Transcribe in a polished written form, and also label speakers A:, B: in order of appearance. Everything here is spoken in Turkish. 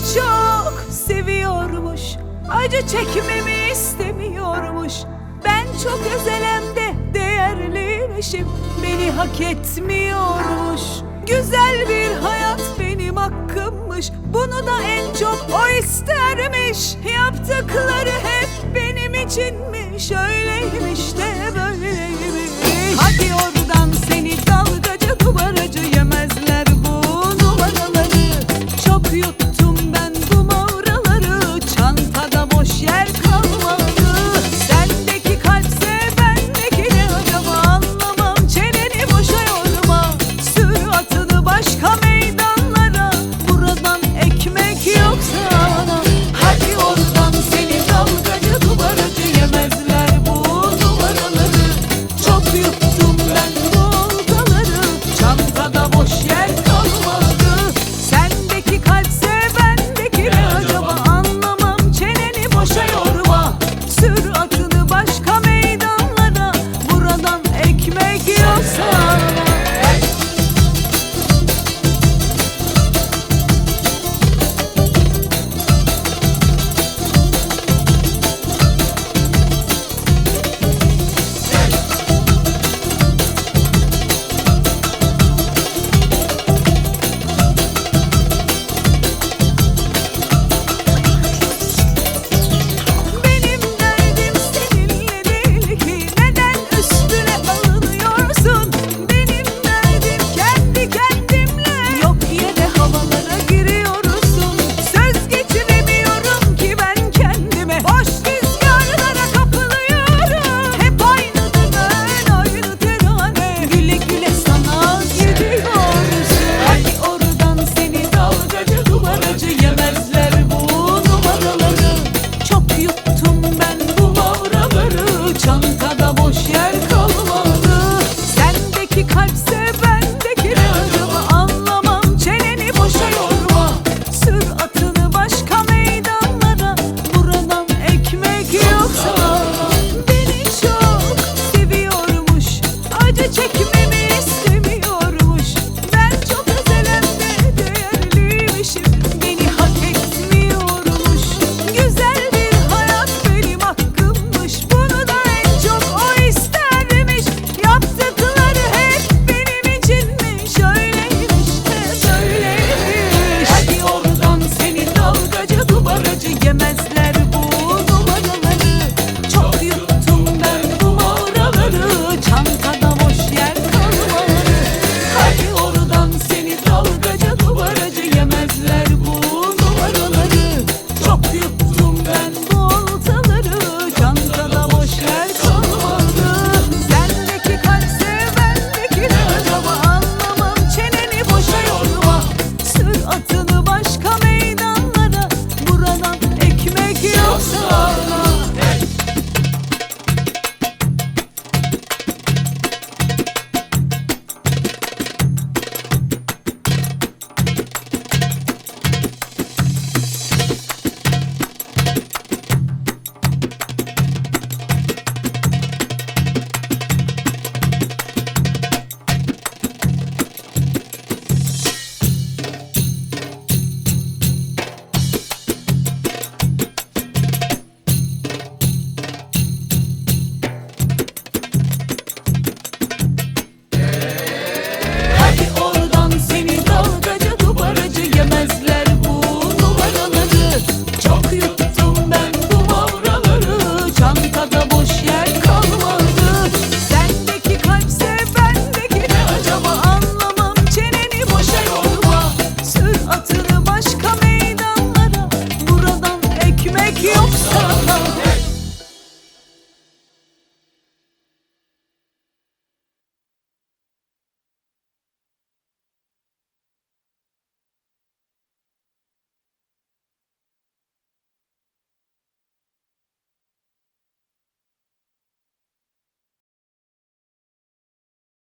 A: çok seviyormuş, acı çekmemi istemiyormuş. Ben çok özelem de değerliymişim, beni hak etmiyormuş. Güzel bir hayat benim hakkımmış, bunu da en çok o istermiş. Yaptıkları hep benim içinmiş, öyleymiş de böyleymiş. Hadi oradan seni dalgacı duvaracı, yemezler bu numaraları. Çok yuttum ben bu mavraları, çantada boş yer kalmadı. Sendeki kalpse bendeki ne acaba, anlamam, çeneni boşa yorma. Sür atını başka meydanlara, buradan ekmek yok sana. Hadi oradan seni dalgacı duvaracı, yemezler bu numaraları. Çok yuttum ben bu oltaları, çantada boş yer kalmadı. Sendeki kalpse bendeki ne acaba, anlamam, çeneni boşa yorma. Sür atını başka meydanlara, buradan ekmek yok sana. Benim derdim seninle değil ki, neden üstüne alınıyorsun? Benim derdim kendi kendimle, yok yere havalara giriyorsun. Söz geçiremiyorum ki ben kendime, boş rüzgarlara kapılıyorum. Hep aynı dümen, aynı terane, güle güle sana gidiyoruz. Hadi oradan seni dalgacı duvaracı, yemezler bu numaraları. Çok yuttum ben bu mavraları, çantada boş yer kalmadı. Sendeki kalpse ben